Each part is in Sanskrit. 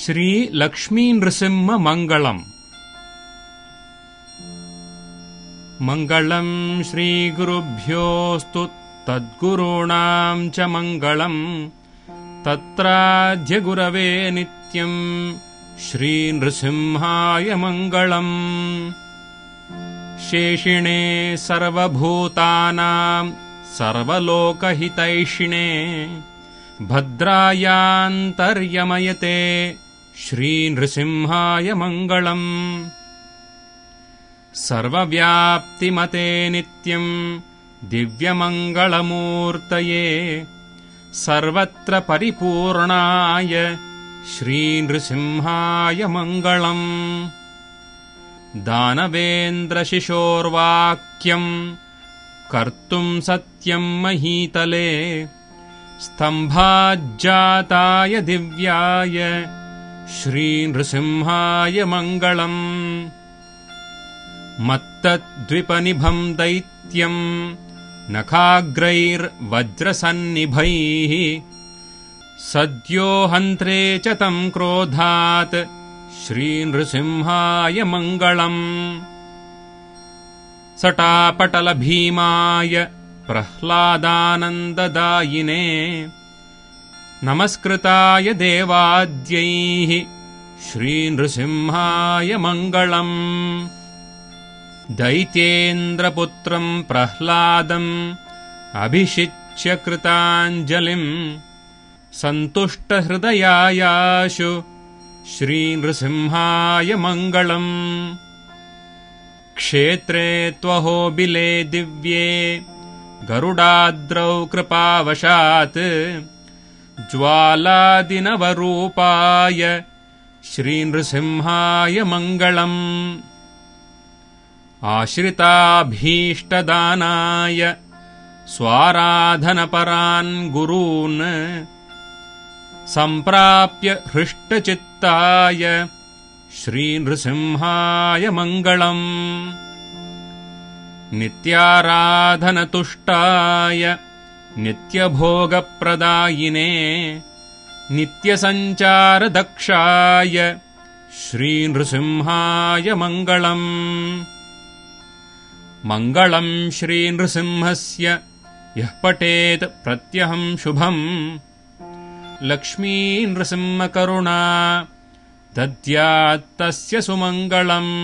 श्री लक्ष्मी नृसिंह मंगलम्। मंगलम् श्रीगुरुभ्योऽस्तु तद्गुरूणां च मंगलम्। तत्राद्य गुरवे नित्यम् श्री नृसिंहाय मंगलम्। शेषिणे सर्वभूतानां सर्वलोकहितैषिणे भद्रायान्तर्यमयते श्री नृसिंहाय मंगलम्। सर्वव्याप्तिमते नित्यम् दिव्यमंगलमूर्तये सर्वत्र परिपूर्णाय श्री नृसिंहाय मंगलम्। दानवेन्द्रशिशोर्वाक्यम् कर्तुम् सत्यम् महीतले स्तम्भाज्जाताय दिव्याय श्री नृसिंहाय मंगलम्। मत्तद्विपनिभम् दैत्यम् नखाग्रैर्वज्रसन्निभैः सद्यो हन्त्रे च तम् क्रोधात् श्री नृसिंहाय मंगलम्। सटापटलभीमाय प्रह्लादानन्ददायिने नमस्कृताय देवाद्यैः श्री नृसिंहाय मंगलम्। दैत्येन्द्रपुत्रम् प्रह्लादम् अभिषिच्य कृताञ्जलिम् सन्तुष्टहृदयायाशु श्री नृसिंहाय मंगलम्। क्षेत्रे त्वहोबिले दिव्ये गरुडाद्रौ कृपावशात् ज्वालादिनवरूपाय श्री नृसिंहाय मंगलम्। आश्रिताभीष्टदानाय स्वाराधनपरान् गुरून् सम्प्राप्य हृष्टचित्ताय श्री नृसिंहाय मंगलम्। नित्याराधनतुष्टाय नित्यभोगप्रदायिने नित्यसञ्चारदक्षाय श्री नृसिंहाय मंगलम्। मंगलम् श्री नृसिंहस्य यः पठेत् प्रत्यहम् शुभम् लक्ष्मी नृसिंहकरुणा दद्यात्तस्य सुमंगलम्।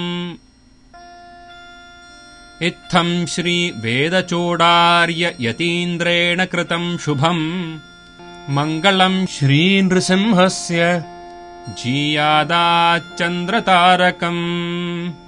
इत्थम् श्री वेदचूडार्य यतीन्द्रेण कृतम् शुभम् मंगलम् श्री नृसिंहस्य जीयादाच्चन्द्रतारकम्।